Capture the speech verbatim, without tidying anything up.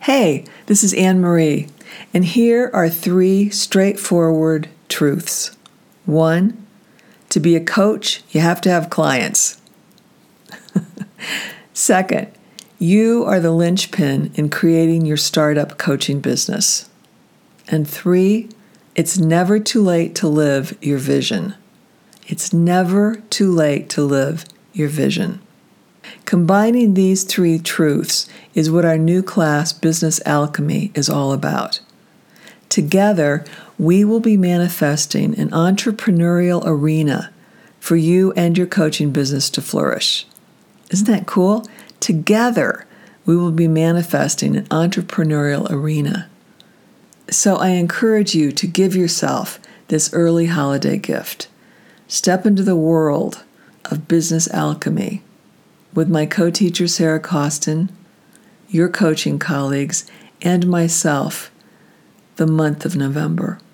Hey, this is Anne Marie, and here are three straightforward truths. One, to be a coach, you have to have clients. Second, you are the linchpin in creating your startup coaching business. And three, it's never too late to live your vision. It's never too late to live your vision. Combining these three truths is what our new class, Business Alchemy, is all about. Together, we will be manifesting an entrepreneurial arena for you and your coaching business to flourish. Isn't that cool? Together, we will be manifesting an entrepreneurial arena. So I encourage you to give yourself this early holiday gift. Step into the world of Business Alchemy with my co-teacher Sarah Costin, your coaching colleagues, and myself the month of November.